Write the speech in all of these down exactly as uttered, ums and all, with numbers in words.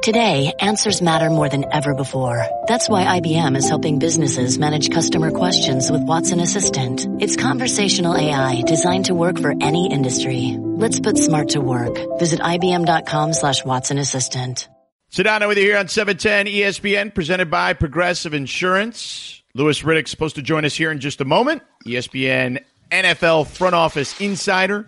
Today, answers matter more than ever before. That's why I B M is helping businesses manage customer questions with Watson Assistant. It's conversational A I designed to work for any industry. Let's put smart to work. Visit ibm.com slash Watson Assistant. Sedano with you here on seven ten E S P N, presented by Progressive Insurance. Louis Riddick's supposed to join us here in just a moment. E S P N N F L front office insider.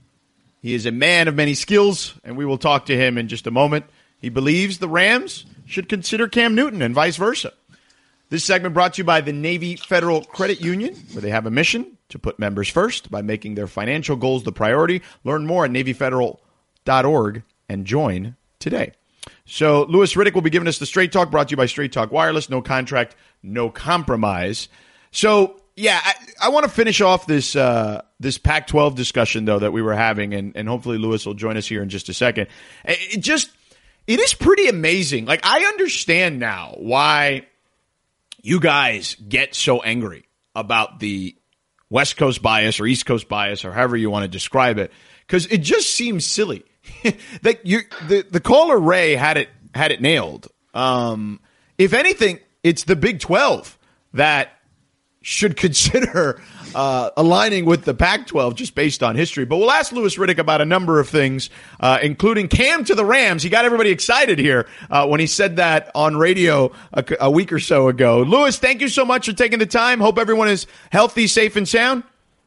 He is a man of many skills, and we will talk to him in just a moment. He believes the Rams should consider Cam Newton and vice versa. This segment brought to you by the Navy Federal Credit Union, where they have a mission to put members first by making their financial goals the priority. Learn more at navy federal dot org and join today. So Louis Riddick will be giving us the Straight Talk, brought to you by Straight Talk Wireless. No contract, no compromise. So, yeah, I, I want to finish off this uh, this Pac twelve discussion, though, that we were having, and, and hopefully Louis will join us here in just a second. It just... It is pretty amazing. Like, I understand now why you guys get so angry about the West Coast bias or East Coast bias or however you want to describe it, because it just seems silly. That you, the the caller Ray had it had it nailed. Um, if anything, it's the Big twelve that should consider uh, aligning with the Pac twelve just based on history. But we'll ask Louis Riddick about a number of things, uh, including Cam to the Rams. He got everybody excited here uh, when he said that on radio a, a week or so ago. Louis, thank you so much for taking the time. Hope everyone is healthy, safe, and sound.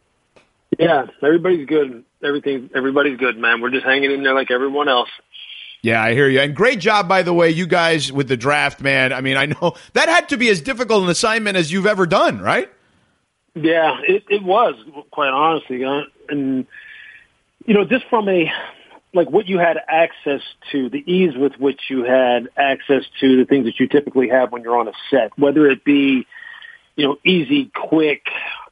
Yeah, everybody's good. Everything, everybody's good, man. We're just hanging in there like everyone else. Yeah, I hear you. And great job, by the way, you guys with the draft, man. I mean, I know that had to be as difficult an assignment as you've ever done, right? Yeah, it, it was, quite honestly. Uh, and, you know, just from a, like what you had access to, the ease with which you had access to the things that you typically have when you're on a set, whether it be, you know, easy, quick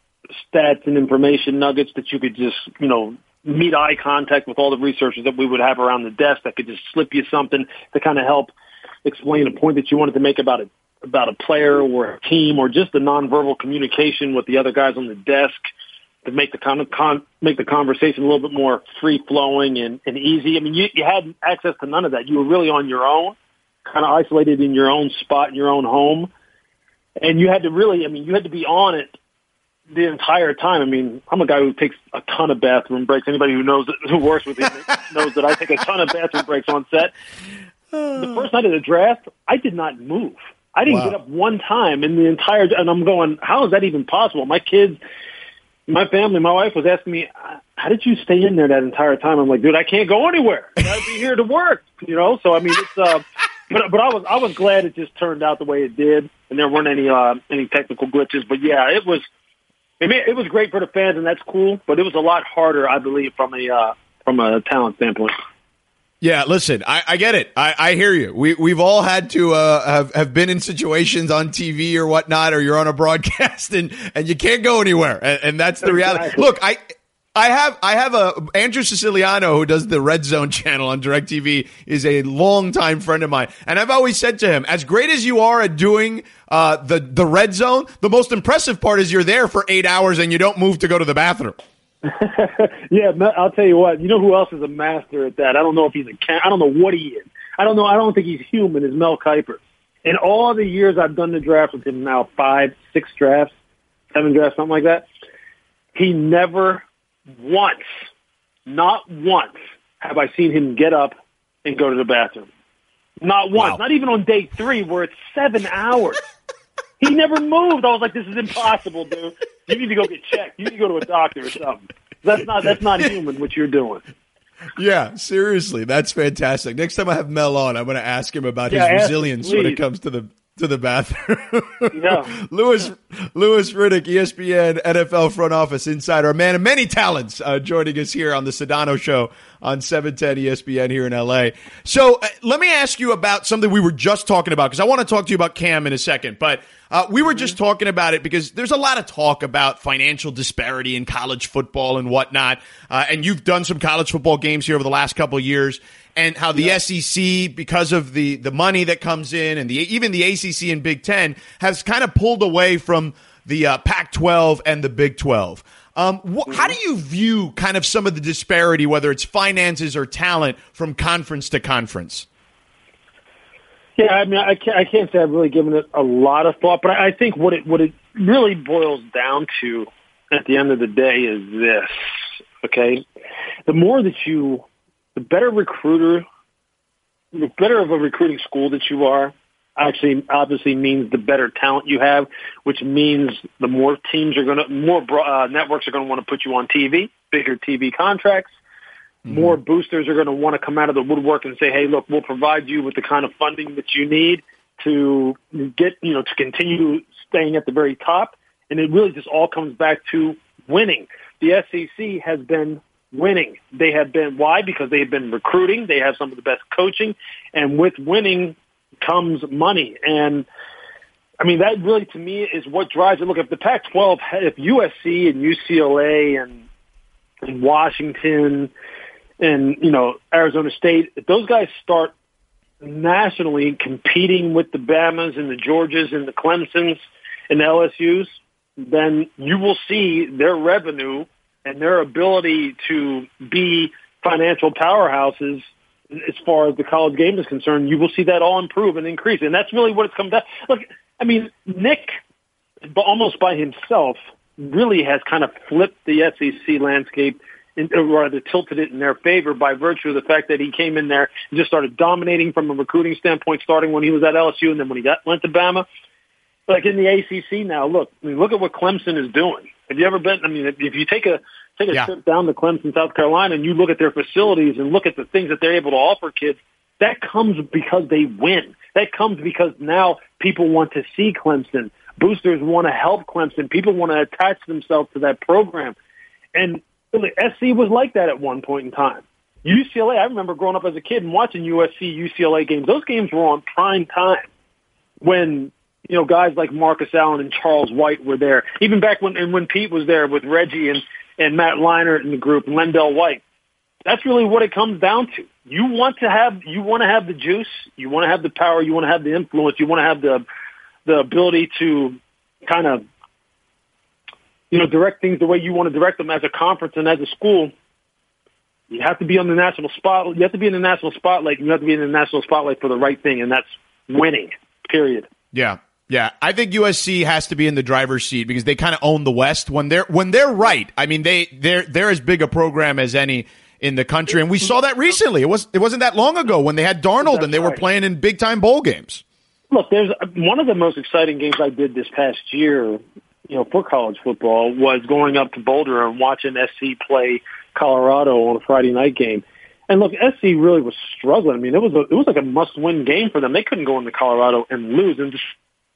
stats and information nuggets that you could just, you know, meet eye contact with all the researchers that we would have around the desk that could just slip you something to kind of help explain a point that you wanted to make about a, about a player or a team, or just the nonverbal communication with the other guys on the desk to make the kind of con- make the conversation a little bit more free flowing and, and easy. I mean, you, you had access to none of that. You were really on your own, kind of isolated in your own spot, in your own home. And you had to really, I mean, you had to be on it the entire time. I mean, I'm a guy who takes a ton of bathroom breaks. Anybody who knows, who works with me knows that I take a ton of bathroom breaks on set. The first night of the draft, I did not move. I didn't wow. get up one time in the entire, and I'm going, how is that even possible? My kids, my family, my wife was asking me, how did you stay in there that entire time? I'm like, dude, I can't go anywhere. I gotta be here to work, you know? So, I mean, it's, uh, but, but I was, I was glad it just turned out the way it did, and there weren't any, uh, any technical glitches. But yeah, it was, I mean, it was great for the fans, and that's cool, but it was a lot harder, I believe, from a, uh, from a talent standpoint. Yeah, listen, I, I get it. I, I hear you. We, we've all had to uh, have, have been in situations on T V or whatnot, or you're on a broadcast and, and you can't go anywhere. And, and that's the reality. Exactly. Look, I I have I have a Andrew Siciliano, who does the Red Zone channel on DirecTV, is a longtime friend of mine. And I've always said to him, as great as you are at doing uh, the, the Red Zone, the most impressive part is you're there for eight hours and you don't move to go to the bathroom. Yeah, I'll tell you what. You know who else is a master at that? I don't know if he's a cat. I don't know what he is. I don't know. I don't think he's human. Is Mel Kiper. In all the years I've done the draft with him, now five, six drafts, seven drafts, something like that, he never once, not once, have I seen him get up and go to the bathroom. Not once. Wow. Not even on day three, where it's seven hours. He never moved. I was like, this is impossible, dude. You need to go get checked. You need to go to a doctor or something. That's not that's not human, what you're doing. Yeah, seriously. That's fantastic. Next time I have Mel on, I'm going to ask him about yeah, his resilience him, when it comes to the to the bathroom. Yeah. Louis Louis Riddick, E S P N N F L front office insider, a man of many talents, uh, joining us here on the Sedano Show on seven ten E S P N here in L A. So uh, let me ask you about something we were just talking about, because I want to talk to you about Cam in a second. But uh, we were just talking about it because there's a lot of talk about financial disparity in college football and whatnot. Uh, and you've done some college football games here over the last couple of years. And how the yeah. S E C, because of the, the money that comes in, and the even the A C C and Big Ten, has kind of pulled away from the uh, Pac twelve and the Big twelve. Um, wh- how do you view kind of some of the disparity, whether it's finances or talent, from conference to conference? Yeah, I mean, I can't, I can't say I've really given it a lot of thought, but I think what it what it really boils down to at the end of the day is this, okay? The more that you, the better recruiter, the better of a recruiting school that you are, actually obviously means the better talent you have, which means the more teams are going to, more uh, networks are going to want to put you on T V, bigger T V contracts. Mm-hmm. More boosters are going to want to come out of the woodwork and say, hey, look, we'll provide you with the kind of funding that you need to get, you know, to continue staying at the very top. And it really just all comes back to winning. The S E C has been winning. They have been, why? Because they have been recruiting. They have some of the best coaching. And with winning comes money. And I mean, that really to me is what drives it. Look, if the Pac twelve, if U S C and U C L A and, and Washington and, you know, Arizona State, if those guys start nationally competing with the Bamas and the Georgias and the Clemsons and the L S Us, then you will see their revenue and their ability to be financial powerhouses as far as the college game is concerned. You will see that all improve and increase. And that's really what it's come down. Look, I mean, Nick, almost by himself, really has kind of flipped the S E C landscape, or rather tilted it in their favor by virtue of the fact that he came in there and just started dominating from a recruiting standpoint, starting when he was at L S U and then when he got, went to Bama. Like in the A C C now, look, I mean, look at what Clemson is doing. Have you ever been? I mean, if, if you take a take a yeah. trip down to Clemson, South Carolina, and you look at their facilities and look at the things that they're able to offer kids, that comes because they win. That comes because now people want to see Clemson. Boosters want to help Clemson. People want to attach themselves to that program. And really, S C was like that at one point in time. U C L A, I remember growing up as a kid and watching U S C, U C L A games. Those games were on prime time when, you know, guys like Marcus Allen and Charles White were there. Even back when and when Pete was there with Reggie and, and Matt Leinart in the group, and Lendell White. That's really what it comes down to. You want to have you want to have the juice, you want to have the power, you want to have the influence, you want to have the the ability to kind of, you know, direct things the way you want to direct them as a conference and as a school. You have to be on the national spot. You have to be in the national spotlight. You have to be in the national spotlight for the right thing, and that's winning. Period. Yeah, yeah. I think U S C has to be in the driver's seat because they kind of own the West when they're when they're right. I mean, they they're they're as big a program as any in the country, and we saw that recently. It was it wasn't that long ago when they had Darnold that's and they right. were playing in big time bowl games. Look, there's one of the most exciting games I did this past year, you know, for college football was going up to Boulder and watching S C play Colorado on a Friday night game. And look, S C really was struggling. I mean, it was a, it was like a must-win game for them. They couldn't go into Colorado and lose. And just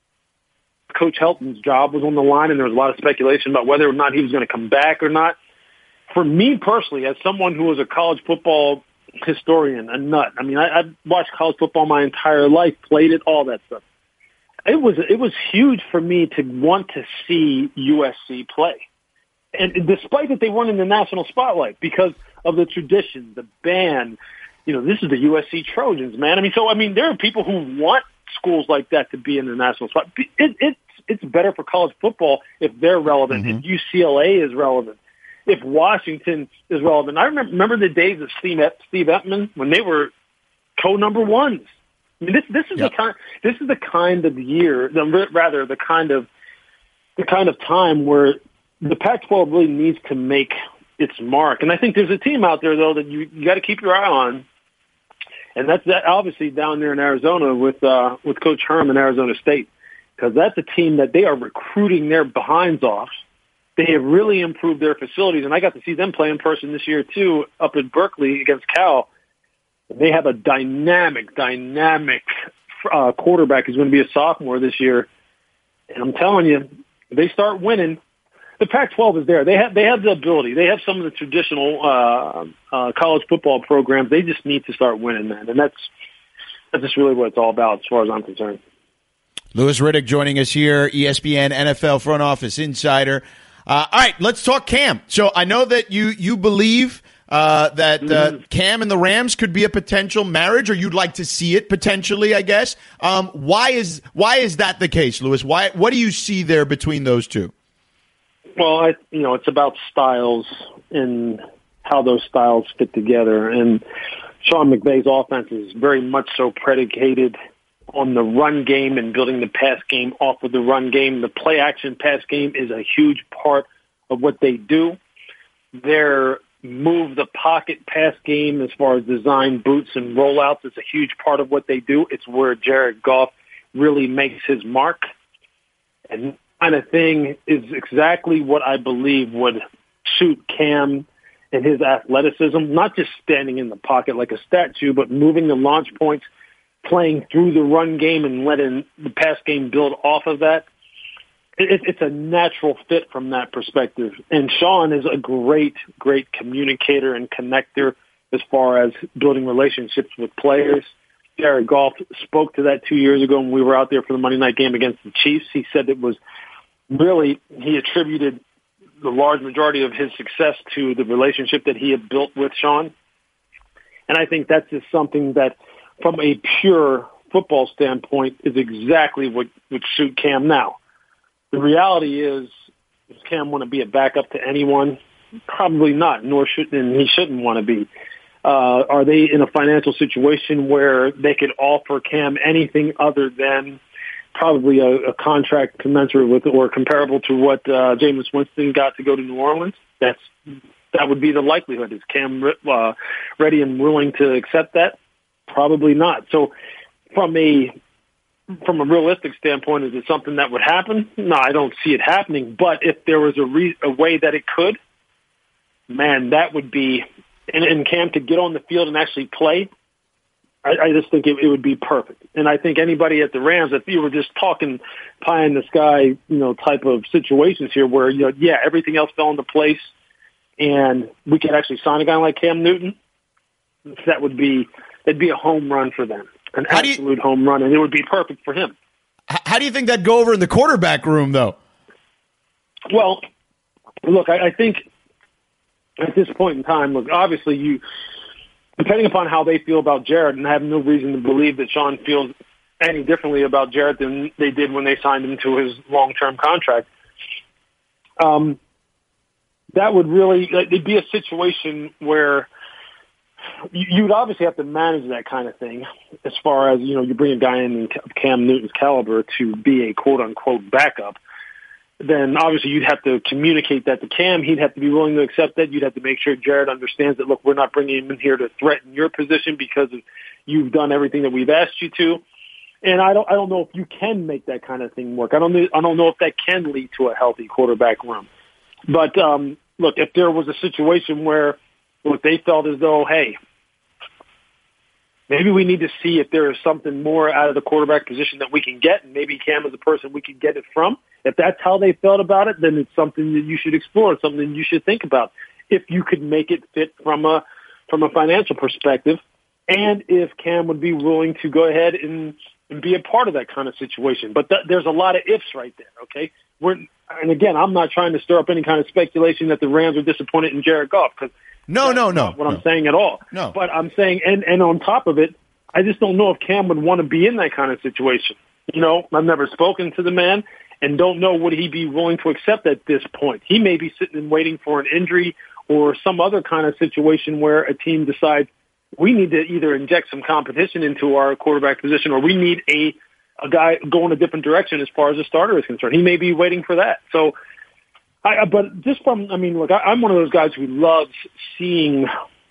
Coach Helton's job was on the line, and there was a lot of speculation about whether or not he was going to come back or not. For me personally, as someone who was a college football historian, a nut. I mean, I, I've watched college football my entire life, played it, all that stuff. It was it was huge for me to want to see U S C play. And despite that they weren't in the national spotlight because of the tradition, the band, you know, this is the U S C Trojans, man. I mean, so, I mean, there are people who want schools like that to be in the national spot. It, it, it's better for college football if they're relevant, mm-hmm. if U C L A is relevant, if Washington is relevant. I remember, remember the days of Steve, Steve Epman when they were co-number ones. I mean, this, this is yep. the kind, this is the kind of year, the, rather the kind of, the kind of time where the Pac twelve really needs to make its mark. And I think there's a team out there, though, that you, you got to keep your eye on. And that's that obviously down there in Arizona with, uh, with Coach Herm in Arizona State, because that's a team that they are recruiting their behinds off. They have really improved their facilities, and I got to see them play in person this year, too, up in Berkeley against Cal. They have a dynamic, dynamic uh, quarterback who's going to be a sophomore this year. And I'm telling you, if they start winning, the Pac twelve is there. They have they have the ability. They have some of the traditional uh, uh, college football programs. They just need to start winning, man. And that's that's just really what it's all about as far as I'm concerned. Louis Riddick joining us here, E S P N N F L front office insider. Uh, all right, let's talk Cam. So I know that you you believe uh, that uh, mm-hmm. Cam and the Rams could be a potential marriage, or you'd like to see it potentially, I guess. Um, why is why is that the case, Louis? Why what do you see there between those two? Well, I, you know, it's about styles and how those styles fit together. And Sean McVay's offense is very much so predicated on the run game and building the pass game off of the run game. The play action pass game is a huge part of what they do. Their move the pocket pass game as far as design boots and rollouts is a huge part of what they do. It's where Jared Goff really makes his mark. And that kind of thing is exactly what I believe would suit Cam and his athleticism, not just standing in the pocket like a statue, but moving the launch points, playing through the run game and letting the pass game build off of that. It, it's a natural fit from that perspective. And Sean is a great, great communicator and connector as far as building relationships with players. Jared Goff spoke to that two years ago when we were out there for the Monday night game against the Chiefs. He said it was really, he attributed the large majority of his success to the relationship that he had built with Sean. And I think that's just something that, from a pure football standpoint, is exactly what would suit Cam now. The reality is, does Cam want to be a backup to anyone? Probably not, nor should, and he shouldn't want to be. Uh, are they in a financial situation where they could offer Cam anything other than probably a, a contract commensurate with or comparable to what uh, Jameis Winston got to go to New Orleans? That's that would be the likelihood. Is Cam uh, ready and willing to accept that? Probably not. So, from a from a realistic standpoint, is it something that would happen? No, I don't see it happening. But if there was a, re- a way that it could, man, that would be. And, and Cam could get on the field and actually play. I, I just think it, it would be perfect. And I think anybody at the Rams, if you were just talking pie in the sky, you know, type of situations here, where you know, yeah, everything else fell into place, and we could actually sign a guy like Cam Newton, that would be it'd be a home run for them. An how absolute you, home run, and it would be perfect for him. How do you think that'd go over in the quarterback room, though? Well, look, I, I think at this point in time, look, obviously you, depending upon how they feel about Jared, and I have no reason to believe that Sean feels any differently about Jared than they did when they signed him to his long-term contract. Um, that would really, it'd be a situation where you'd obviously have to manage that kind of thing as far as, you know, you bring a guy in Cam Newton's caliber to be a quote-unquote backup. Then obviously you'd have to communicate that to Cam. He'd have to be willing to accept that. You'd have to make sure Jared understands that, look, we're not bringing him in here to threaten your position because of, you've done everything that we've asked you to. And I don't, I don't know if you can make that kind of thing work. I don't, I don't know if that can lead to a healthy quarterback room. But um, look, if there was a situation where, look, they felt as though, hey, maybe we need to see if there is something more out of the quarterback position that we can get, and maybe Cam is the person we can get it from. If that's how they felt about it, then it's something that you should explore, something you should think about. If you could make it fit from a from a financial perspective, and if Cam would be willing to go ahead and, and be a part of that kind of situation. But th- there's a lot of ifs right there, okay? We're, and again, I'm not trying to stir up any kind of speculation that the Rams are disappointed in Jared Goff, because No, no, no. Not what no. I'm saying at all. No. But I'm saying, and, and on top of it, I just don't know if Cam would want to be in that kind of situation. You know, I've never spoken to the man and don't know would he be willing to accept at this point. He may be sitting and waiting for an injury or some other kind of situation where a team decides we need to either inject some competition into our quarterback position or we need a, a guy going a different direction as far as a starter is concerned. He may be waiting for that. So, I, but just from, I mean, look, I, I'm one of those guys who loves seeing,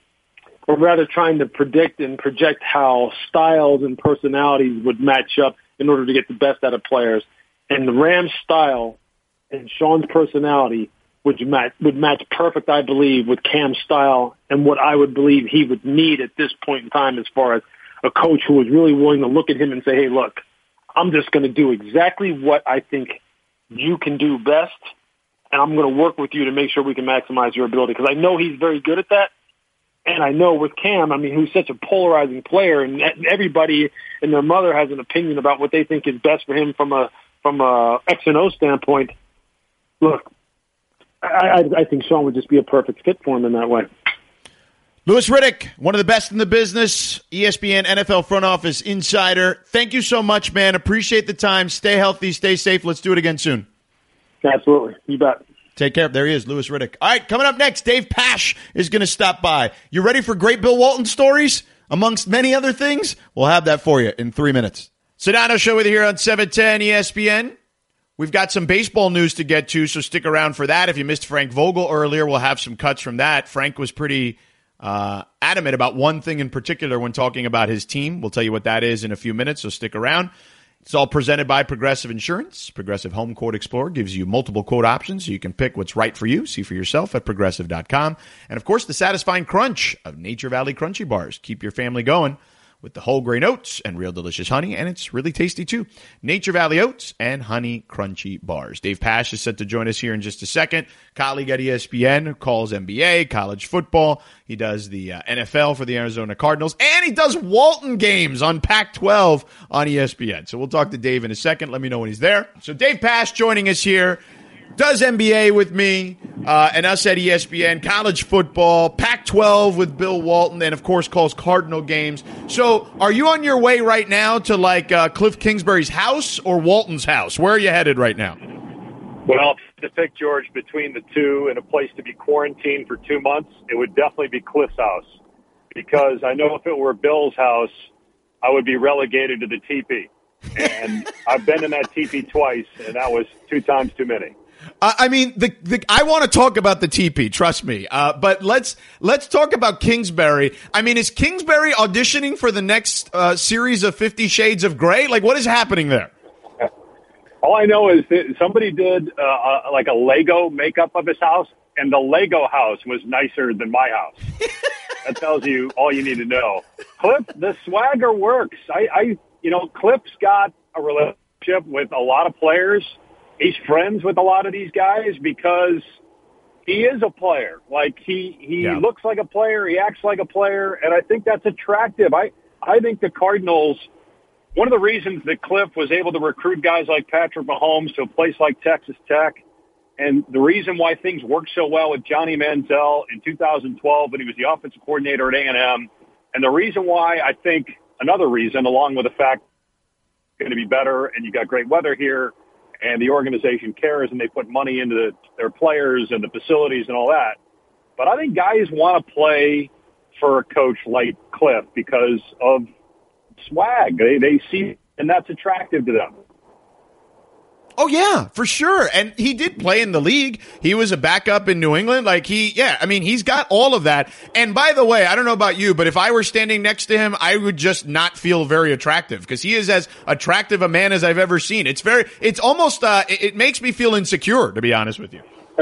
or rather trying to predict and project how styles and personalities would match up in order to get the best out of players. And the Rams' style and Sean's personality would match, would match perfect, I believe, with Cam's style and what I would believe he would need at this point in time as far as a coach who was really willing to look at him and say, hey, look, I'm just going to do exactly what I think you can do best, and I'm going to work with you to make sure we can maximize your ability, because I know he's very good at that. And I know with Cam, I mean, who's such a polarizing player, and everybody and their mother has an opinion about what they think is best for him from a from a X and O standpoint. Look, I, I, I think Sean would just be a perfect fit for him in that way. Louis Riddick, one of the best in the business, E S P N N F L front office insider. Thank you so much, man. Appreciate the time. Stay healthy, stay safe. Let's do it again soon. Absolutely. You bet. Take care. There he is, Louis Riddick. All right, coming up next, Dave Pasch is going to stop by. You ready for great Bill Walton stories? Amongst many other things, we'll have that for you in three minutes. Sedano Show with you here on seven ten E S P N. We've got some baseball news to get to, so stick around for that. If you missed Frank Vogel earlier, we'll have some cuts from that. Frank was pretty uh, adamant about one thing in particular when talking about his team. We'll tell you what that is in a few minutes, so stick around. It's all presented by Progressive Insurance. Progressive Home Quote Explorer gives you multiple quote options so you can pick what's right for you. See for yourself at progressive dot com. And, of course, the satisfying crunch of Nature Valley Crunchy Bars. Keep your family going with the whole grain oats and real delicious honey, and it's really tasty too. Nature Valley Oats and Honey Crunchy Bars. Dave Pasch is set to join us here in just a second. Colleague at E S P N who calls N B A, college football. He does the uh, N F L for the Arizona Cardinals, and he does Walton games on Pac twelve on E S P N. So we'll talk to Dave in a second. Let me know when he's there. So Dave Pasch joining us here. Does N B A with me uh, and us at E S P N, college football, Pac twelve with Bill Walton, and, of course, calls Cardinal games. So are you on your way right now to, like, uh, Cliff Kingsbury's house or Walton's house? Where are you headed right now? Well, to pick, George, between the two and a place to be quarantined for two months, it would definitely be Cliff's house. Because I know if it were Bill's house, I would be relegated to the teepee. And I've been in that teepee twice, and that was two times too many. Uh, I mean, the, the I want to talk about the T P, trust me. Uh, but let's let's talk about Kingsbury. I mean, is Kingsbury auditioning for the next uh, series of Fifty Shades of Grey? Like, what is happening there? All I know is that somebody did uh, uh, like a Lego makeup of his house, and the Lego house was nicer than my house. That tells you all you need to know. Cliff, the swagger works. I, I, you know, Cliff's got a relationship with a lot of players. He's friends with a lot of these guys because he is a player. Like he, he yeah. looks like a player. He acts like a player. And I think that's attractive. I, I think the Cardinals, one of the reasons that Cliff was able to recruit guys like Patrick Mahomes to a place like Texas Tech, and the reason why things worked so well with Johnny Manziel in two thousand twelve when he was the offensive coordinator at A and M, and the reason why I think another reason, along with the fact it's going to be better and you got great weather here, and the organization cares and they put money into the, their players and the facilities and all that. But I think guys want to play for a coach like Cliff because of swag. They they see, and that's attractive to them. Oh, yeah, for sure. And he did play in the league. He was a backup in New England. Like he, yeah, I mean, he's got all of that. And by the way, I don't know about you, but if I were standing next to him, I would just not feel very attractive because he is as attractive a man as I've ever seen. It's very, it's almost, uh, it, it makes me feel insecure, to be honest with you.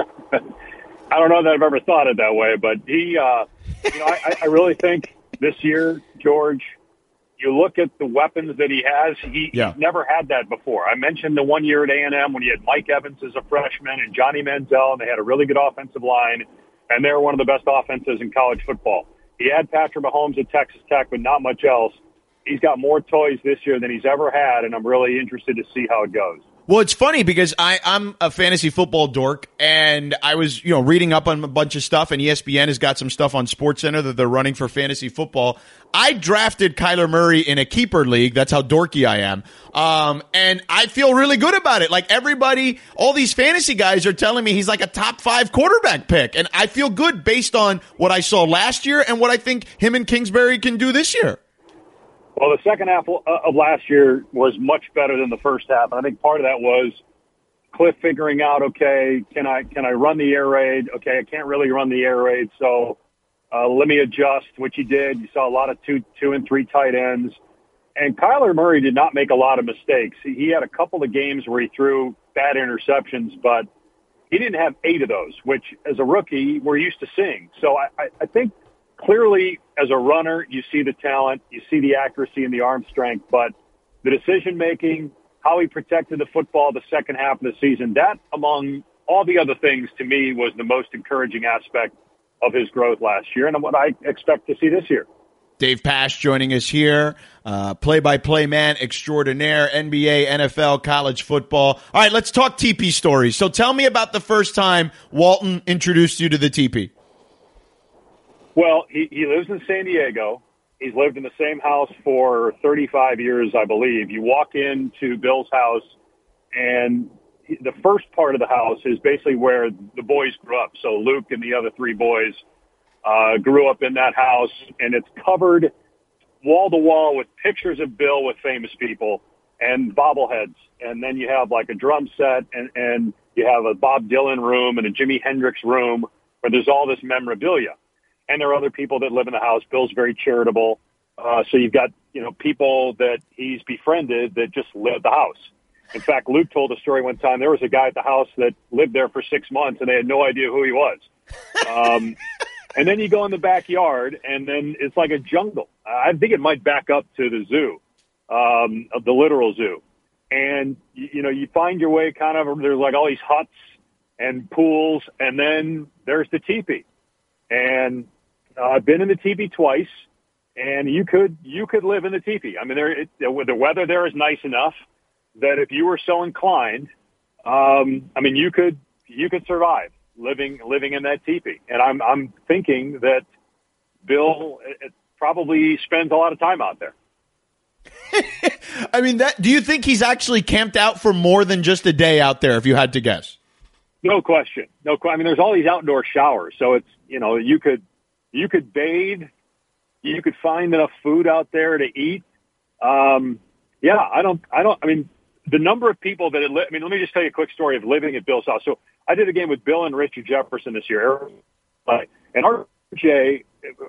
I don't know that I've ever thought it that way, but he, uh, you know, I, I really think this year, George, you look at the weapons that he has, he, yeah. he's never had that before. I mentioned the one year at A and M when he had Mike Evans as a freshman and Johnny Manziel, and they had a really good offensive line, and they were one of the best offenses in college football. He had Patrick Mahomes at Texas Tech, but not much else. He's got more toys this year than he's ever had, and I'm really interested to see how it goes. Well, it's funny because I, I'm a fantasy football dork, and I was, you know, reading up on a bunch of stuff, and E S P N has got some stuff on SportsCenter that they're running for fantasy football. I drafted Kyler Murray in a keeper league. That's how dorky I am. Um, and I feel really good about it. Like everybody, all these fantasy guys are telling me he's like a top five quarterback pick, and I feel good based on what I saw last year and what I think him and Kingsbury can do this year. Well, the second half of last year was much better than the first half. And I think part of that was Cliff figuring out, okay, can I can I run the air raid? Okay, I can't really run the air raid, so uh, let me adjust, which he did. You saw a lot of two, two and three tight ends. And Kyler Murray did not make a lot of mistakes. He had a couple of games where he threw bad interceptions, but he didn't have eight of those, which as a rookie we're used to seeing. So I, I, I think clearly, as a runner, you see the talent, you see the accuracy and the arm strength, but the decision-making, how he protected the football the second half of the season, that, among all the other things, to me, was the most encouraging aspect of his growth last year and what I expect to see this year. Dave Pasch joining us here, uh, play-by-play man extraordinaire, N B A, N F L, college football. All right, let's talk T P stories. So tell me about the first time Walton introduced you to the T P. Well, he, he lives in San Diego. He's lived in the same house for thirty-five years, I believe. You walk into Bill's house, and the first part of the house is basically where the boys grew up. So Luke and the other three boys uh, grew up in that house, and it's covered wall to wall with pictures of Bill with famous people. and bobbleheads. And then you have like a drum set and, and you have a Bob Dylan room and a Jimi Hendrix room where there's all this memorabilia. And there are other people that live in the house. Bill's very charitable. Uh, so you've got, you know, people that he's befriended that just live at the house. In fact, Luke told a story one time. There was a guy at the house that lived there for six months and they had no idea who he was. Um, and then you go in the backyard and then it's like a jungle. I think it might back up to the zoo, um, of the literal zoo. And, you, you know, you find your way kind of, there's like all these huts and pools, and then there's the teepee. And uh, I've been in the teepee twice, and you could you could live in the teepee. I mean, there, it, the weather there is nice enough that if you were so inclined, um, I mean, you could you could survive living living in that teepee. And I'm I'm thinking that Bill it, probably spends a lot of time out there. I mean, that. Do you think he's actually camped out for more than just a day out there, if you had to guess? No question. No, I mean, there's all these outdoor showers, so it's, you know, you could you could bathe, you could find enough food out there to eat. Um, yeah, I don't, I don't. I mean, the number of people that had li- I mean, let me just tell you a quick story of living at Bill's house. So I did a game with Bill and Richard Jefferson this year, and R J,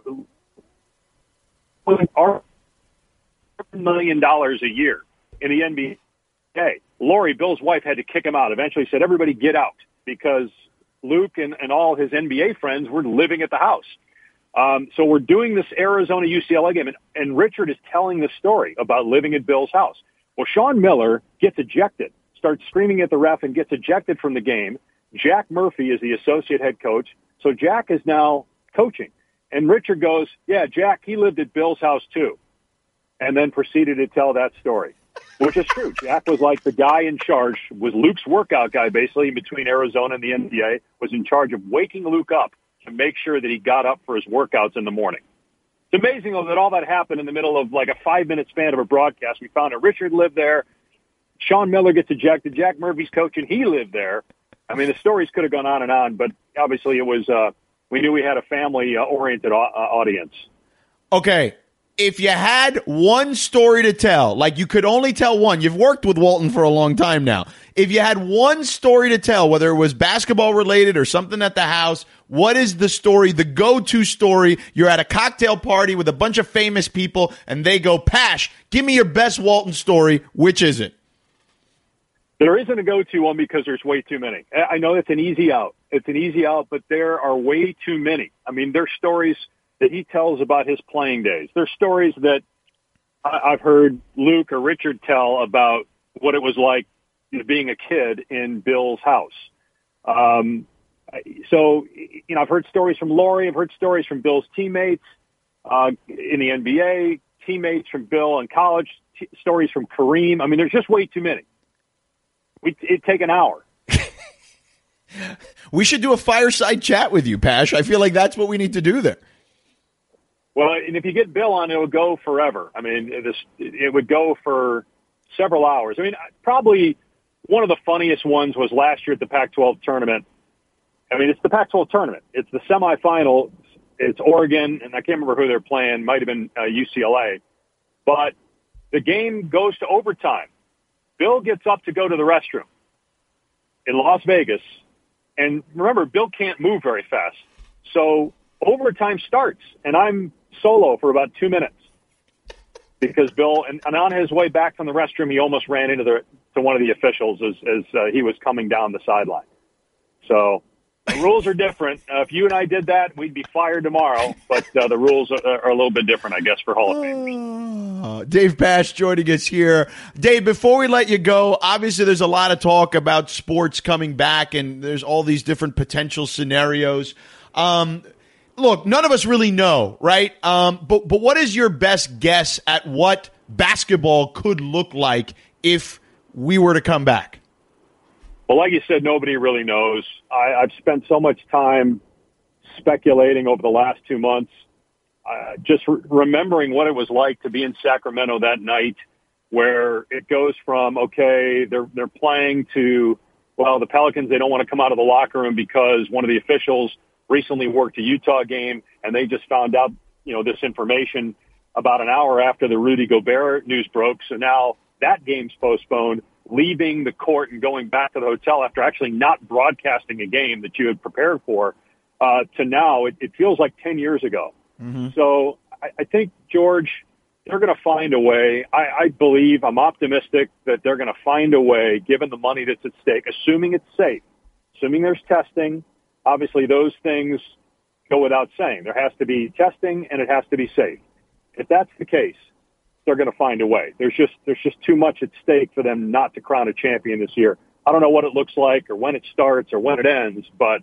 our million dollars a year in the N B A. Lori, Bill's wife, had to kick him out. Eventually said, everybody get out, because Luke and, and all his N B A friends were living at the house. Um, so we're doing this Arizona U C L A game, and, and Richard is telling the story about living at Bill's house. Well, Sean Miller gets ejected, starts screaming at the ref, and gets ejected from the game. Jack Murphy is the associate head coach. So Jack is now coaching. And Richard goes, yeah, Jack, he lived at Bill's house too. And then proceeded to tell that story, which is true. Jack was like the guy in charge, was Luke's workout guy, basically, in between Arizona and the N B A, was in charge of waking Luke up to make sure that he got up for his workouts in the morning. It's amazing, though, that all that happened in the middle of like a five-minute span of a broadcast. We found out Richard lived there. Sean Miller gets ejected. Jack Murphy's coaching. He lived there. I mean, the stories could have gone on and on, but obviously it was, uh, we knew we had a family-oriented uh, audience. Okay. If you had one story to tell, like you could only tell one, you've worked with Walton for a long time now. If you had one story to tell, whether it was basketball related or something at the house, what is the story, the go-to story? You're at a cocktail party with a bunch of famous people and they go, Pash, give me your best Walton story. Which is it? There isn't a go-to one because there's way too many. I know it's an easy out. It's an easy out, but there are way too many. I mean, there's stories that he tells about his playing days. There's stories that I've heard Luke or Richard tell about what it was like, you know, being a kid in Bill's house. Um, so, you know, I've heard stories from Lori. I've heard stories from Bill's teammates uh, in the N B A, teammates from Bill in college, t- stories from Kareem. I mean, there's just way too many. We, it'd take an hour. We should do a fireside chat with you, Pash. I feel like that's what we need to do there. Well, and if you get Bill on, it would go forever. I mean, this, it would go for several hours. I mean, probably one of the funniest ones was last year at the Pac twelve tournament. I mean, it's the Pac twelve tournament. It's the semifinal. It's Oregon, and I can't remember who they're playing. Might have been uh, U C L A. But the game goes to overtime. Bill gets up to go to the restroom in Las Vegas. And remember, Bill can't move very fast. So overtime starts, and I'm solo for about two minutes because Bill, and, and on his way back from the restroom, he almost ran into the to one of the officials as, as uh, he was coming down the sideline. So the rules are different. Uh, if you and I did that, we'd be fired tomorrow. But uh, the rules are, are a little bit different, I guess, for Hall of Famers. Oh, Dave Pash joining us here. Dave, before we let you go, obviously there's a lot of talk about sports coming back, and there's all these different potential scenarios. Um, look, none of us really know, right? Um, but but what is your best guess at what basketball could look like if we were to come back? Well, like you said, nobody really knows. I, I've spent so much time speculating over the last two months, uh, just re- remembering what it was like to be in Sacramento that night, where it goes from, okay, they're they're playing to, well, the Pelicans, they don't want to come out of the locker room because one of the officials recently worked a Utah game, and they just found out, you know, this information about an hour after the Rudy Gobert news broke. So now that game's postponed, leaving the court and going back to the hotel after actually not broadcasting a game that you had prepared for, uh, to now, it, it feels like ten years ago. Mm-hmm. So I, I think, George, they're going to find a way. I, I believe, I'm optimistic that they're going to find a way, given the money that's at stake, assuming it's safe, assuming there's testing. Obviously, those things go without saying. There has to be testing, and it has to be safe. If that's the case, they're going to find a way. There's just there's just too much at stake for them not to crown a champion this year. I don't know what it looks like or when it starts or when it ends, but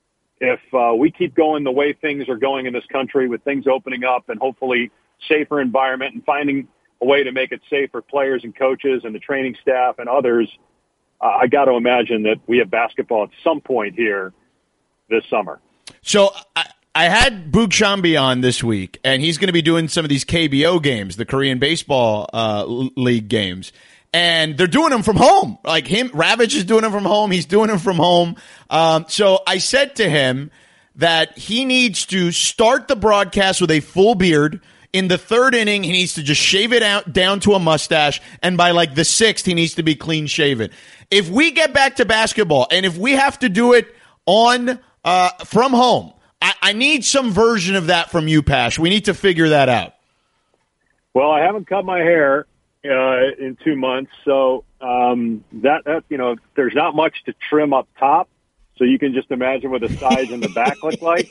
if uh, we keep going the way things are going in this country with things opening up and hopefully safer environment and finding a way to make it safe for players and coaches and the training staff and others, uh, I got to imagine that we have basketball at some point here this summer. So I, I had Boog Shambi on this week, and he's going to be doing some of these K B O games, the Korean Baseball uh, League games. And they're doing them from home. Like him, Ravage is doing them from home. He's doing them from home. Um, so I said to him that he needs to start the broadcast with a full beard. In the third inning, he needs to just shave it out down to a mustache. And by like the sixth, he needs to be clean shaven. If we get back to basketball and if we have to do it on uh, from home, I, I need some version of that from you, Pash. We need to figure that out. Well, I haven't cut my hair uh, in two months, so um, that, that you know, there's not much to trim up top, so you can just imagine what the sides and the back look like.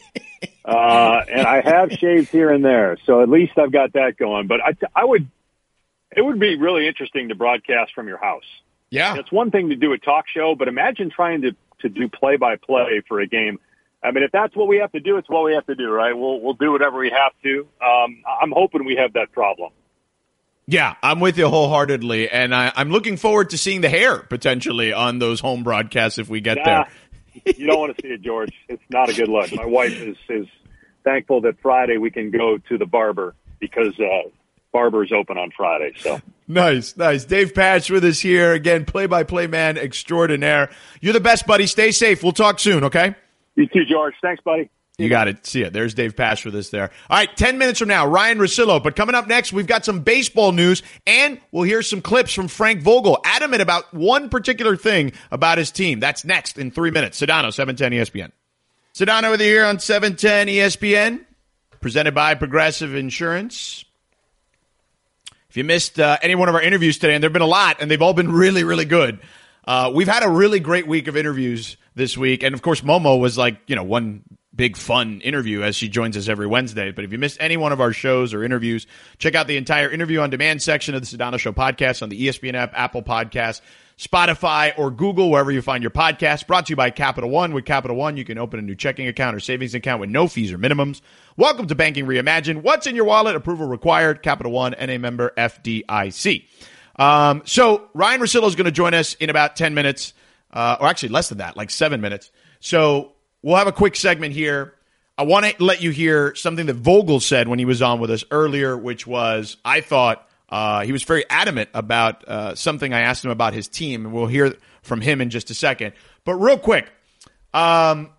Uh, and I have shaved here and there, so at least I've got that going. But I, I would, it would be really interesting to broadcast from your house. Yeah, it's one thing to do a talk show, but imagine trying to to do play by play for a game. I mean, if that's what we have to do, it's what we have to do, right? We'll we'll do whatever we have to. Um, I'm hoping we have that problem. Yeah, I'm with you wholeheartedly, and I, I'm looking forward to seeing the hair potentially on those home broadcasts if we get nah, there. You don't want to see it, George. It's not a good look. My wife is, is thankful that Friday we can go to the barber because uh, barber's open on Friday. So nice, nice. Dave Pash with us here again, play-by-play man extraordinaire. You're the best, buddy. Stay safe. We'll talk soon, okay? You too, George. Thanks, buddy. You got it. See it. There's Dave Pash with us there. All right, ten minutes from now, Ryan Russillo. But coming up next, we've got some baseball news, and we'll hear some clips from Frank Vogel, adamant about one particular thing about his team. That's next in three minutes. Sedano, seven ten E S P N. Sedano with you here on seven ten E S P N, presented by Progressive Insurance. If you missed uh, any one of our interviews today, and there have been a lot, and they've all been really, really good, uh, we've had a really great week of interviews this week. And, of course, Momo was like, you know, one big fun interview as she joins us every Wednesday. But if you missed any one of our shows or interviews, check out the entire interview on demand section of the Sedano Show podcast on the E S P N app, Apple Podcasts, Spotify, or Google, wherever you find your podcast. Brought to you by Capital One. With Capital One, you can open a new checking account or savings account with no fees or minimums. Welcome to Banking Reimagined. What's in your wallet? Approval required. Capital One, N A member, F D I C. Um, so Ryan Russillo is going to join us in about ten minutes, uh, or actually less than that, like seven minutes. So we'll have a quick segment here. I want to let you hear something that Vogel said when he was on with us earlier, which was, I thought uh, he was very adamant about uh, something I asked him about his team, and we'll hear from him in just a second. But real quick, um,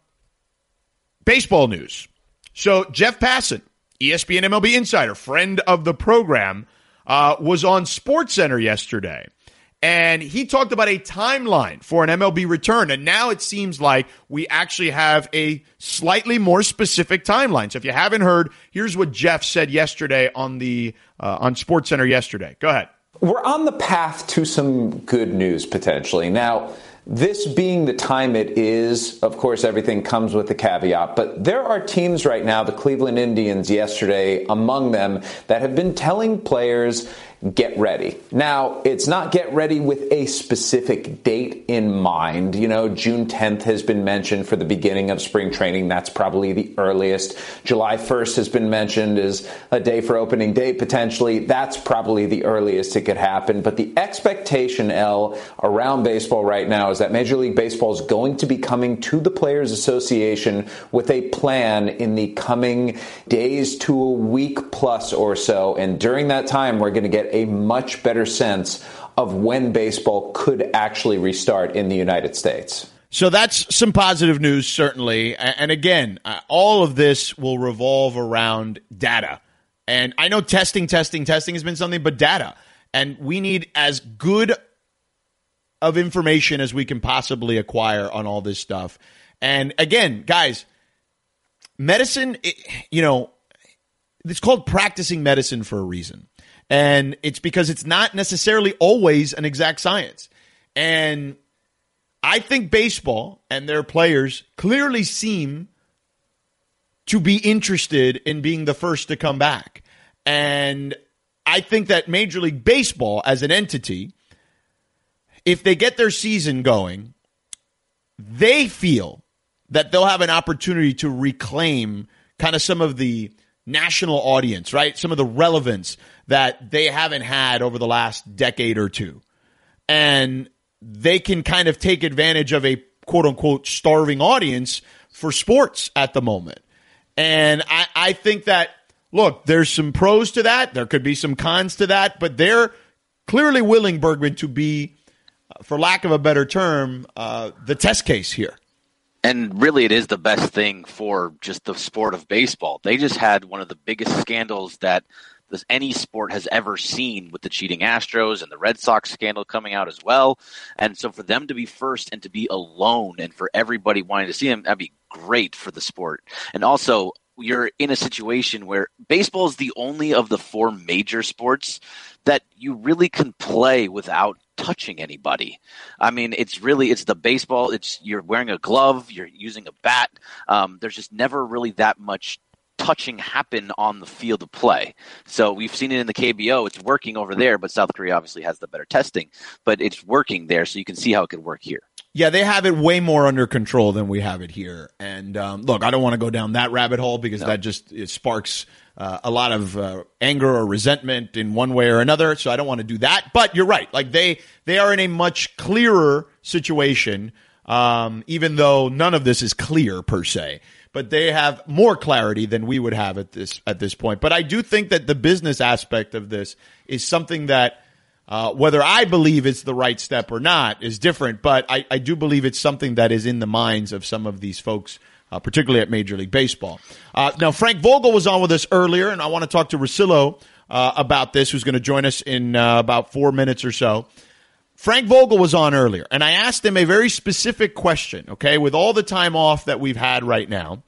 baseball news. So Jeff Passan, E S P N M L B insider, friend of the program, uh, was on SportsCenter yesterday. And he talked about a timeline for an M L B return. And now it seems like we actually have a slightly more specific timeline. So if you haven't heard, here's what Jeff said yesterday on the uh, on SportsCenter yesterday. Go ahead. We're on the path to some good news, potentially. Now, this being the time it is, of course, everything comes with a caveat. But there are teams right now, the Cleveland Indians yesterday among them, that have been telling players, get ready. Now, it's not get ready with a specific date in mind. You know, June tenth has been mentioned for the beginning of spring training. That's probably the earliest. July first has been mentioned as a day for opening day, potentially. That's probably the earliest it could happen. But the expectation, L, around baseball right now is that Major League Baseball is going to be coming to the Players Association with a plan in the coming days to a week plus or so. And during that time, we're going to get a much better sense of when baseball could actually restart in the United States. So that's some positive news, certainly. And again, all of this will revolve around data. And I know testing, testing, testing has been something, but data. And we need as good of information as we can possibly acquire on all this stuff. And again, guys, medicine, it, you know, it's called practicing medicine for a reason. And it's because it's not necessarily always an exact science. And I think baseball and their players clearly seem to be interested in being the first to come back. And I think that Major League Baseball as an entity, if they get their season going, they feel that they'll have an opportunity to reclaim kind of some of the national audience, right? Some of the relevance that they haven't had over the last decade or two. And they can kind of take advantage of a quote-unquote starving audience for sports at the moment. And I, I think that, look, there's some pros to that. There could be some cons to that. But they're clearly willing, Bergman, to be, for lack of a better term, uh, the test case here. And really, it is the best thing for just the sport of baseball. They just had one of the biggest scandals that this, any sport has ever seen with the cheating Astros and the Red Sox scandal coming out as well. And so for them to be first and to be alone and for everybody wanting to see them, that'd be great for the sport. And also, you're in a situation where baseball is the only of the four major sports that you really can play without touching anybody. I mean, it's really, it's the baseball, it's you're wearing a glove, you're using a bat. Um, there's just never really that much touching happen on the field of play. So we've seen it in the K B O. It's working over there, but South Korea obviously has the better testing. But it's working there, so you can see how it could work here. Yeah, they have it way more under control than we have it here. And um, look, I don't want to go down that rabbit hole because no. that just it sparks uh, a lot of uh, anger or resentment in one way or another. So I don't want to do that. But you're right. Like they they are in a much clearer situation, um, even though none of this is clear per se. But they have more clarity than we would have at this at this point. But I do think that the business aspect of this is something that, uh, whether I believe it's the right step or not, is different. But I, I do believe it's something that is in the minds of some of these folks, uh, particularly at Major League Baseball. Uh, now, Frank Vogel was on with us earlier, and I want to talk to Russillo uh, about this, who's going to join us in uh, about four minutes or so. Frank Vogel was on earlier, and I asked him a very specific question, okay, with all the time off that we've had right now.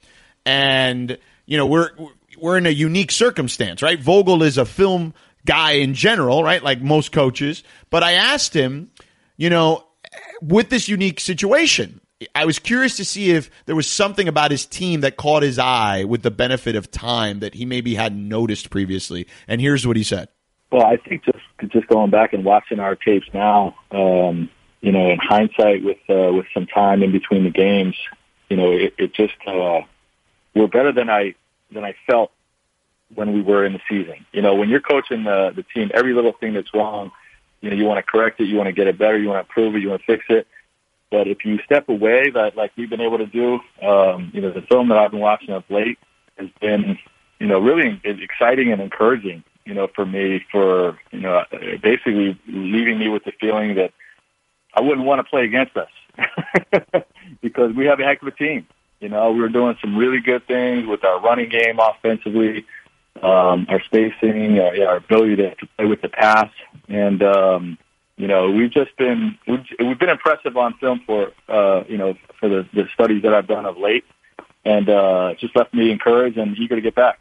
And, you know, we're we're in a unique circumstance, right? Vogel is a film guy in general, right, like most coaches. But I asked him, you know, with this unique situation, I was curious to see if there was something about his team that caught his eye with the benefit of time that he maybe hadn't noticed previously. And here's what he said. Well, I think just just going back and watching our tapes now, um, you know, in hindsight with uh, with some time in between the games, you know, it, it just uh, we're better than I than I felt when we were in the season. You know, when you're coaching the the team, every little thing that's wrong, you know, you want to correct it, you want to get it better, you want to improve it, you want to fix it. But if you step away, that like we've been able to do, um, you know, the film that I've been watching of late has been, you know, really exciting and encouraging. You know, for me, for, you know, basically leaving me with the feeling that I wouldn't want to play against us because we have a heck of a team. You know, we were doing some really good things with our running game offensively, um, our spacing, our, yeah, our ability to, to play with the pass. And, um, you know, we've just been, we've, we've been impressive on film for, uh, you know, for the, the studies that I've done of late. And uh, just left me encouraged and eager to get back.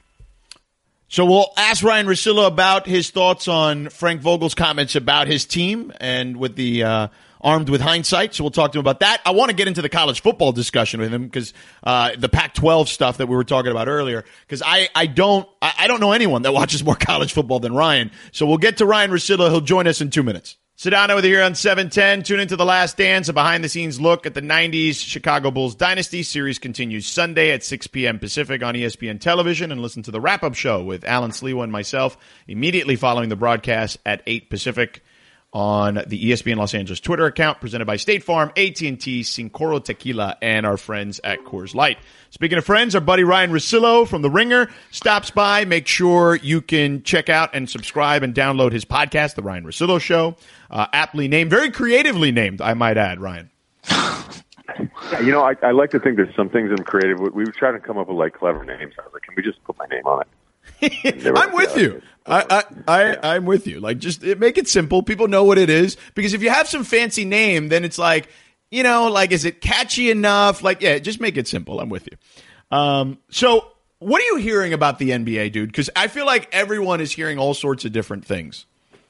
So we'll ask Ryan Russillo about his thoughts on Frank Vogel's comments about his team and with the uh, armed with hindsight. So we'll talk to him about that. I want to get into the college football discussion with him because uh, the Pac twelve stuff that we were talking about earlier. Because I, I don't I, I don't know anyone that watches more college football than Ryan. So we'll get to Ryan Russillo. He'll join us in two minutes. Sedano with you here on seven ten. Tune into The Last Dance, a behind-the-scenes look at the nineties Chicago Bulls dynasty. Series continues Sunday at six p.m. Pacific on E S P N Television. And listen to the wrap-up show with Alan Sliwa and myself immediately following the broadcast at eight Pacific on the E S P N Los Angeles Twitter account, presented by State Farm, A T and T, Cincoro Tequila, and our friends at Coors Light. Speaking of friends, our buddy Ryan Russillo from The Ringer stops by. Make sure you can check out and subscribe and download his podcast, The Ryan Russillo Show. Uh, aptly named, very creatively named, I might add, Ryan. You know, I, I like to think there's some things in creative. We were trying to come up with, like, clever names. I was like, can we just put my name on it? I'm with you. I, I, I, I'm with you. Like, just make it simple. People know what it is. Because if you have some fancy name, then it's like, you know, like, is it catchy enough? Like, yeah, just make it simple. I'm with you. Um, so what are you hearing about the N B A, dude? Because I feel like everyone is hearing all sorts of different things.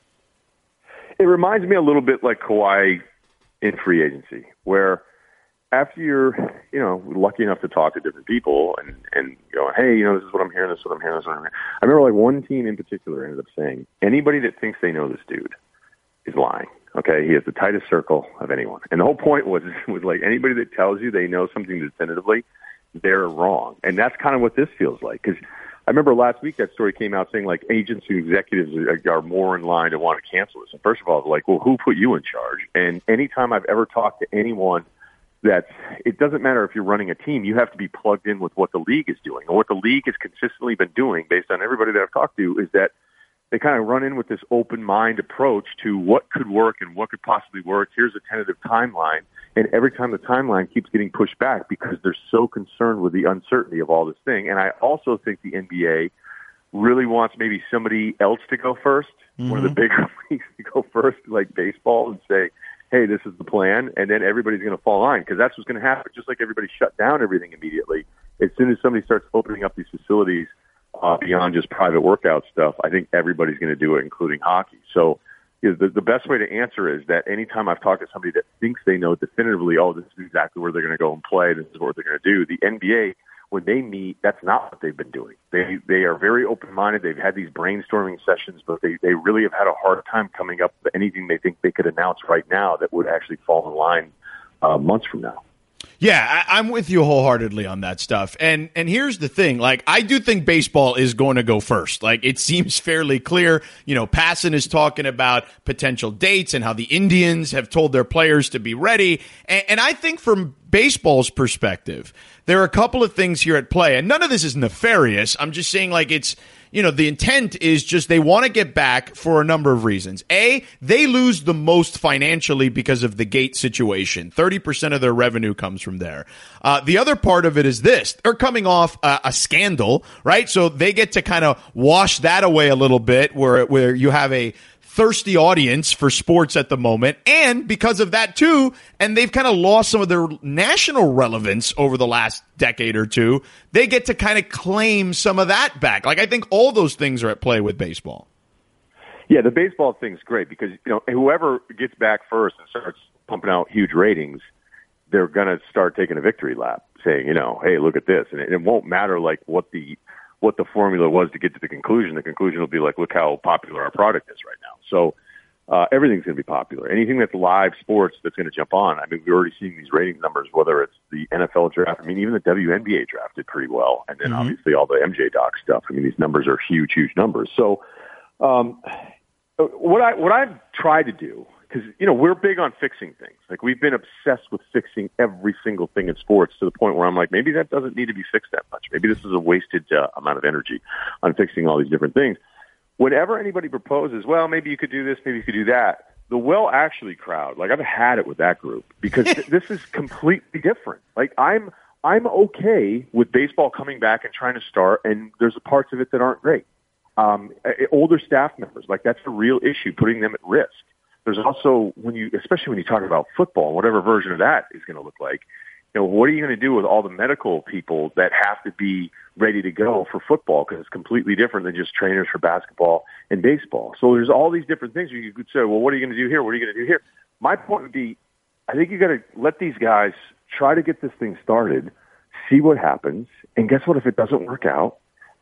It reminds me a little bit like Kawhi in free agency, where after you're, you know, lucky enough to talk to different people and, and go, hey, you know, this is what I'm hearing, this is what I'm hearing, this is what I'm hearing. I remember like one team in particular ended up saying, anybody that thinks they know this dude is lying. Okay, he has the tightest circle of anyone. And the whole point was, was like anybody that tells you they know something definitively, they're wrong. And that's kind of what this feels like. Because I remember last week that story came out saying like agents and executives are more in line to want to cancel this. And first of all, like, well, who put you in charge? And anytime I've ever talked to anyone that it doesn't matter if you're running a team, you have to be plugged in with what the league is doing. And what the league has consistently been doing, based on everybody that I've talked to, is that they kind of run in with this open mind approach to what could work and what could possibly work. Here's a tentative timeline. And every time the timeline keeps getting pushed back because they're so concerned with the uncertainty of all this thing. And I also think the N B A really wants maybe somebody else to go first, mm-hmm. one of the bigger leagues to go first, like baseball, and say, hey, this is the plan, and then everybody's going to fall in line, because that's what's going to happen. Just like everybody shut down everything immediately, as soon as somebody starts opening up these facilities uh, beyond just private workout stuff, I think everybody's going to do it, including hockey. So you know, the, the best way to answer is that anytime I've talked to somebody that thinks they know definitively, oh, this is exactly where they're going to go and play, this is what they're going to do, the N B A, when they meet, that's not what they've been doing. They they are very open-minded. They've had these brainstorming sessions, but they, they really have had a hard time coming up with anything they think they could announce right now that would actually fall in line uh, months from now. Yeah, I, I'm with you wholeheartedly on that stuff. And and here's the thing. Like, I do think baseball is going to go first. Like, it seems fairly clear. You know, Passan is talking about potential dates and how the Indians have told their players to be ready. And, and I think from baseball's perspective, there are a couple of things here at play. And none of this is nefarious. I'm just saying, like, it's, you know, the intent is just they want to get back for a number of reasons. A, they lose the most financially because of the gate situation. thirty percent of their revenue comes from there. Uh, the other part of it is this. They're coming off a, a scandal, right? So they get to kind of wash that away a little bit, where where you have a thirsty audience for sports at the moment. And because of that too, and they've kind of lost some of their national relevance over the last decade or two, they get to kind of claim some of that back. Like, I think all those things are at play with baseball. Yeah, the baseball thing's great because, you know, whoever gets back first and starts pumping out huge ratings, they're going to start taking a victory lap, saying, you know, hey, look at this. And it, it won't matter like what the what the formula was to get to the conclusion. The conclusion will be like, look how popular our product is right now. So uh, everything's going to be popular. Anything that's live sports that's going to jump on. I mean, we're already seeing these rating numbers, whether it's the N F L draft. I mean, even the W N B A draft did pretty well. And then mm-hmm. obviously all the M J Doc stuff. I mean, these numbers are huge, huge numbers. So um, what, I, what I've tried to do, because, you know, we're big on fixing things. Like, we've been obsessed with fixing every single thing in sports to the point where I'm like, maybe that doesn't need to be fixed that much. Maybe this is a wasted uh, amount of energy on fixing all these different things. Whenever anybody proposes, well, maybe you could do this, maybe you could do that, the well actually crowd, like, I've had it with that group because th- this is completely different. Like, I'm I'm okay with baseball coming back and trying to start, and there's parts of it that aren't great. Um, older staff members, like, that's a real issue, putting them at risk. There's also, when you, especially when you talk about football, whatever version of that is going to look like, you know, what are you going to do with all the medical people that have to be ready to go for football? Because it's completely different than just trainers for basketball and baseball. So there's all these different things where you could say, well, what are you going to do here? What are you going to do here? My point would be, I think you got to let these guys try to get this thing started, see what happens, and guess what? If it doesn't work out,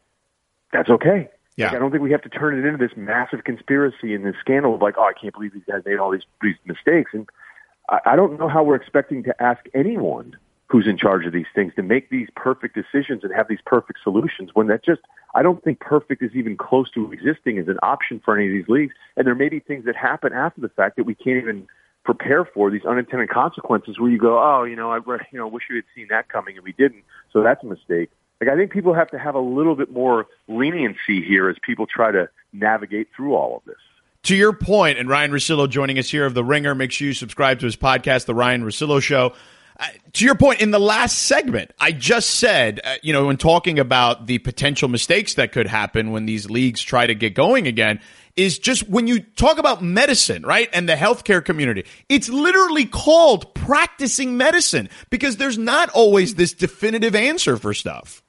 that's okay. Yeah. Like, I don't think we have to turn it into this massive conspiracy and this scandal of like, oh, I can't believe these guys made all these, these mistakes. And I, I don't know how we're expecting to ask anyone who's in charge of these things to make these perfect decisions and have these perfect solutions when that just, I don't think perfect is even close to existing as an option for any of these leagues. And there may be things that happen after the fact that we can't even prepare for, these unintended consequences where you go, oh, you know, I you know, wish we had seen that coming and we didn't. So that's a mistake. Like, I think people have to have a little bit more leniency here as people try to navigate through all of this. To your point, and Ryan Russillo joining us here of The Ringer, make sure you subscribe to his podcast, The Ryan Russillo Show. Uh, to your point, in the last segment, I just said, uh, you know, when talking about the potential mistakes that could happen when these leagues try to get going again, is just when you talk about medicine, right, and the healthcare community, it's literally called practicing medicine because there's not always this definitive answer for stuff.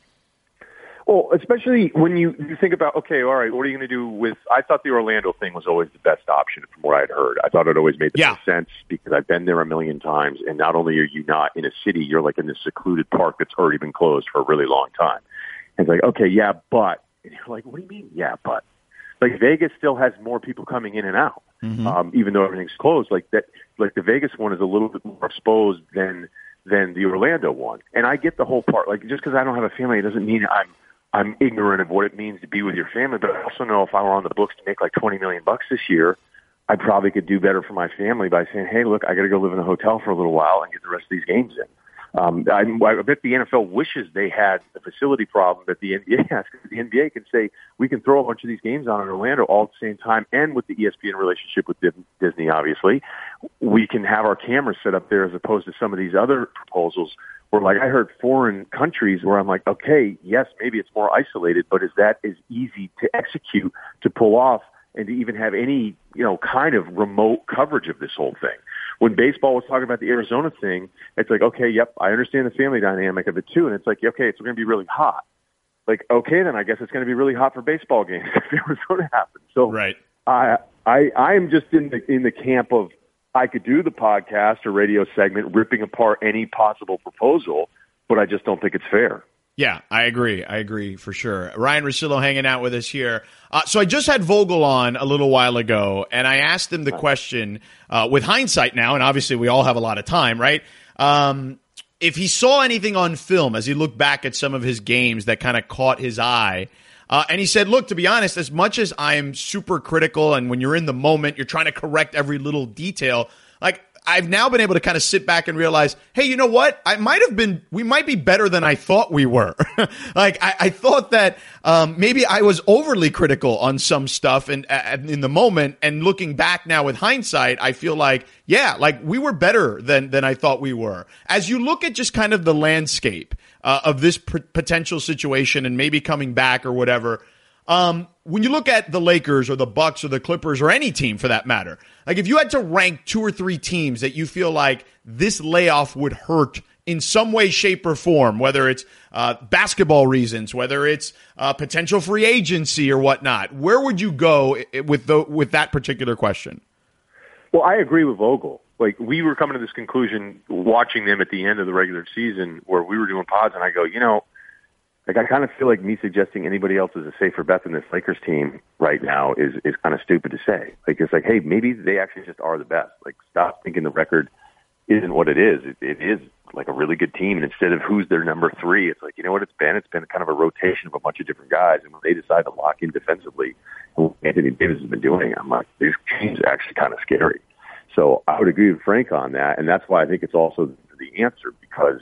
Well, especially when you, you think about, okay, all right, what are you going to do with, I thought the Orlando thing was always the best option from what I'd heard. I thought it always made the yeah. most sense because I've been there a million times, and not only are you not in a city, you're like in this secluded park that's already been closed for a really long time. And it's like, okay, yeah, but, and you're like, what do you mean, yeah, but? Like Vegas still has more people coming in and out, mm-hmm. um, even though everything's closed. Like that, like the Vegas one is a little bit more exposed than than the Orlando one. And I get the whole part. Like just because I don't have a family, it doesn't mean I'm I'm ignorant of what it means to be with your family. But I also know if I were on the books to make like twenty million bucks this year, I probably could do better for my family by saying, hey, look, I got to go live in a hotel for a little while and get the rest of these games in. Um, I, I bet the N F L wishes they had the facility problem that the N B A has, because the N B A can say we can throw a bunch of these games on in Orlando all at the same time, and with the E S P N relationship with Disney, obviously, we can have our cameras set up there as opposed to some of these other proposals where, like, I heard foreign countries where I'm like, okay, yes, maybe it's more isolated, but is that as easy to execute, to pull off, and to even have any, you know, kind of remote coverage of this whole thing? When baseball was talking about the Arizona thing, it's like, okay, yep, I understand the family dynamic of it too. And it's like, okay, it's going to be really hot. Like, okay, then I guess it's going to be really hot for baseball games if Arizona happens. So right. I, I, I am just in the, in the camp of I could do the podcast or radio segment ripping apart any possible proposal, but I just don't think it's fair. Yeah, I agree. I agree for sure. Ryan Russillo hanging out with us here. Uh, so I just had Vogel on a little while ago, and I asked him the question, uh, with hindsight now, and obviously we all have a lot of time, right? Um, if he saw anything on film as he looked back at some of his games that kind of caught his eye. Uh, and he said, look, to be honest, as much as I am super critical, and when you're in the moment, you're trying to correct every little detail, like, I've now been able to kind of sit back and realize, hey, you know what? I might have been, we might be better than I thought we were. Like, I, I thought that um, maybe I was overly critical on some stuff and uh, in the moment. And looking back now with hindsight, I feel like, yeah, like we were better than than I thought we were. As you look at just kind of the landscape uh, of this p- potential situation and maybe coming back or whatever, Um, when you look at the Lakers or the Bucks or the Clippers or any team for that matter, like if you had to rank two or three teams that you feel like this layoff would hurt in some way, shape, or form, whether it's uh, basketball reasons, whether it's uh, potential free agency or whatnot, where would you go with the, with that particular question? Well, I agree with Vogel. Like, we were coming to this conclusion watching them at the end of the regular season where we were doing pods, and I go, you know, Like, I kind of feel like me suggesting anybody else is a safer bet than this Lakers team right now is, is kind of stupid to say. Like, it's like, hey, maybe they actually just are the best. Like, stop thinking the record isn't what it is. It, it is like a really good team. And instead of who's their number three, it's like, you know what it's been? It's been kind of a rotation of a bunch of different guys. And when they decide to lock in defensively, and Anthony Davis has been doing, I'm like, this team's actually kind of scary. So I would agree with Frank on that. And that's why I think it's also the answer, because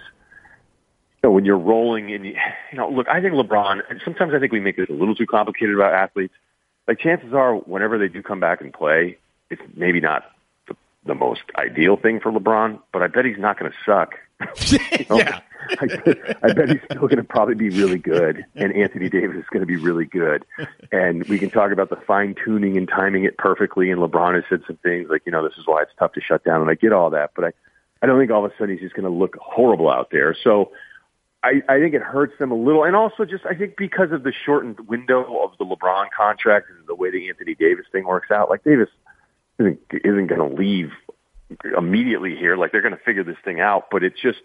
you know, when you're rolling in, you know, look, I think LeBron, and sometimes I think we make this a little too complicated about athletes. Like, chances are, whenever they do come back and play, it's maybe not the, the most ideal thing for LeBron, but I bet he's not going to suck. You know? Yeah. I, I bet he's still going to probably be really good, and Anthony Davis is going to be really good. And we can talk about the fine-tuning and timing it perfectly, and LeBron has said some things like, you know, this is why it's tough to shut down, and I get all that, but I, I don't think all of a sudden he's just going to look horrible out there. So I, I think it hurts them a little. And also just, I think because of the shortened window of the LeBron contract and the way the Anthony Davis thing works out, like Davis isn't, isn't going to leave immediately here. Like, they're going to figure this thing out, but it's just,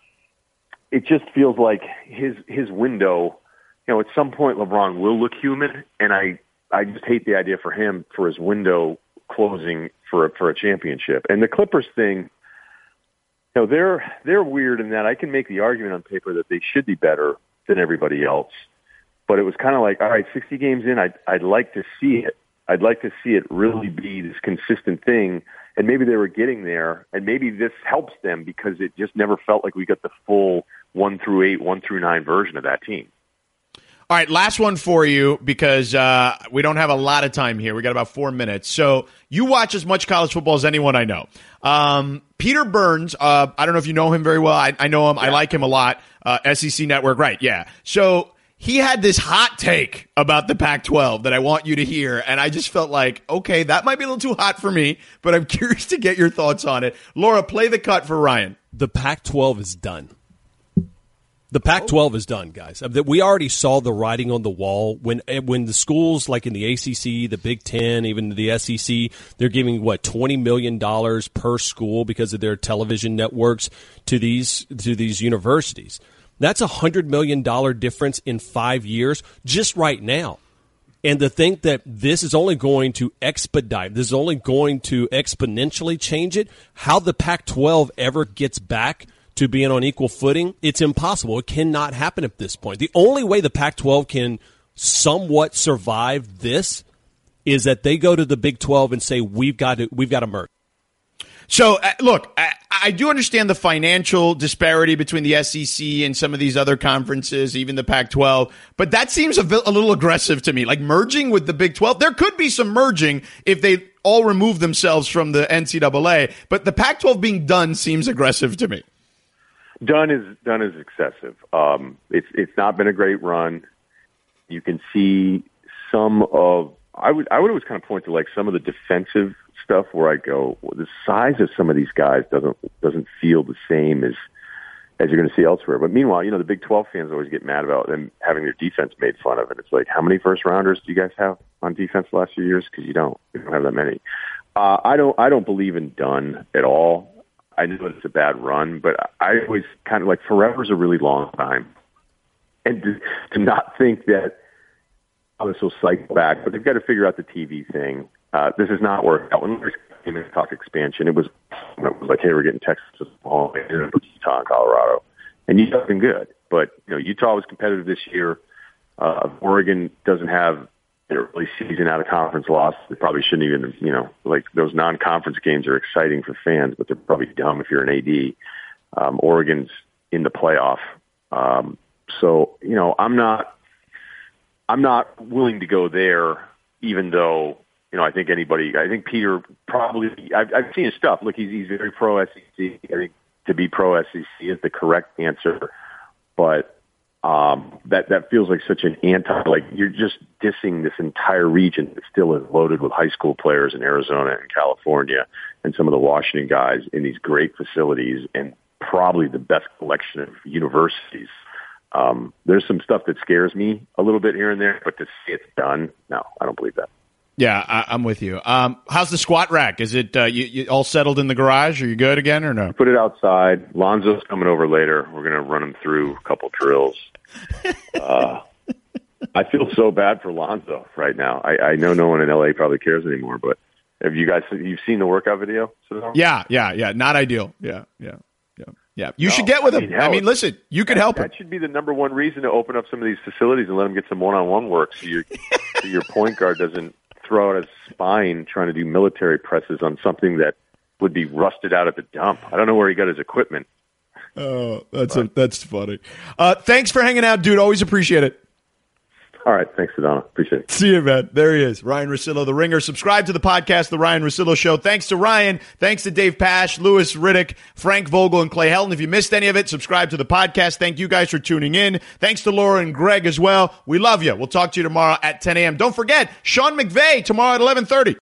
it just feels like his, his window, you know, at some point LeBron will look human. And I, I just hate the idea for him, for his window closing for a, for a championship. And the Clippers thing, you know, they're they're weird in that I can make the argument on paper that they should be better than everybody else, but it was kind of like, all right, sixty games in, I'd I'd like to see it. I'd like to see it really be this consistent thing, and maybe they were getting there, and maybe this helps them because it just never felt like we got the full one through eight, one through nine version of that team. All right, last one for you because uh, we don't have a lot of time here. We got about four minutes. So you watch as much college football as anyone I know. Um, Peter Burns, uh, I don't know if you know him very well. I, I know him. Yeah. I like him a lot. Uh, S E C Network, right, yeah. So he had this hot take about the Pac twelve that I want you to hear, and I just felt like, okay, that might be a little too hot for me, but I'm curious to get your thoughts on it. Laura, play the cut for Ryan. The Pac twelve is done. The Pac twelve is done, guys. We already saw the writing on the wall when when the schools like in the A C C, the Big Ten, even the S E C, they're giving what twenty million dollars per school because of their television networks to these to these universities. That's a hundred million dollar difference in five years just right now. And to think that this is only going to expedite, this is only going to exponentially change it, how the Pac twelve ever gets back to being on equal footing, it's impossible. It cannot happen at this point. The only way the Pac twelve can somewhat survive this is that they go to the Big twelve and say, we've got to, we've got to merge. So, uh, look, I, I do understand the financial disparity between the S E C and some of these other conferences, even the Pac twelve, but that seems a, a little aggressive to me. Like merging with the Big twelve, there could be some merging if they all remove themselves from the N C double A, but the Pac twelve being done seems aggressive to me. Done is done is excessive. Um, it's it's not been a great run. You can see some of I would I would always kind of point to like some of the defensive stuff where I go, well, the size of some of these guys doesn't doesn't feel the same as as you're going to see elsewhere. But meanwhile, you know, the Big twelve fans always get mad about them having their defense made fun of, and it's like, how many first rounders do you guys have on defense the last few years? Because you don't you don't have that many. Uh, I don't I don't believe in done at all. I know it's a bad run, but I always kind of like forever's a really long time. And to, to not think that oh, this will cycle back, but they've got to figure out the T V thing. Uh, this has not worked out. When we came in to talk expansion, it was, it was like, hey, we're getting Texas, Oklahoma, Utah, and Colorado. And Utah's been good. But, you know, Utah was competitive this year. Uh, Oregon doesn't have an early season out of conference loss. They probably shouldn't even, you know, like those non-conference games are exciting for fans, but they're probably dumb if you're an A D. Um, Oregon's in the playoff. Um, so, you know, I'm not, I'm not willing to go there, even though, you know, I think anybody, I think Peter probably, I've, I've seen his stuff. Look, he's, he's very pro S E C. I think to be pro S E C is the correct answer, but Um, that, that feels like such an anti, like you're just dissing this entire region that still is loaded with high school players in Arizona and California and some of the Washington guys in these great facilities and probably the best collection of universities. Um, there's some stuff that scares me a little bit here and there, but to say it's done, no, I don't believe that. Yeah, I, I'm with you. Um, how's the squat rack? Is it uh, you, you all settled in the garage? Are you good again or no? Put it outside. Lonzo's coming over later. We're going to run him through a couple drills. Uh, I feel so bad for Lonzo right now. I, I know no one in L A probably cares anymore, but have you guys you've seen the workout video? Yeah, yeah, yeah. Not ideal. Yeah, yeah, yeah, yeah. You no, should get with him. I mean, hell, I mean listen, you could that, help him. That should be the number one reason to open up some of these facilities and let him get some one-on-one work, so your so your point guard doesn't throw out his spine trying to do military presses on something that would be rusted out at the dump. I don't know where he got his equipment. Oh, that's a, that's funny. Uh, thanks for hanging out, dude. Always appreciate it. All right. Thanks, Sedona. Appreciate it. See you, man. There he is. Ryan Russillo, The Ringer. Subscribe to the podcast, The Ryan Russillo Show. Thanks to Ryan. Thanks to Dave Pasch, Louis Riddick, Frank Vogel, and Clay Helton. If you missed any of it, subscribe to the podcast. Thank you guys for tuning in. Thanks to Laura and Greg as well. We love you. We'll talk to you tomorrow at ten a.m. Don't forget, Sean McVay tomorrow at eleven thirty.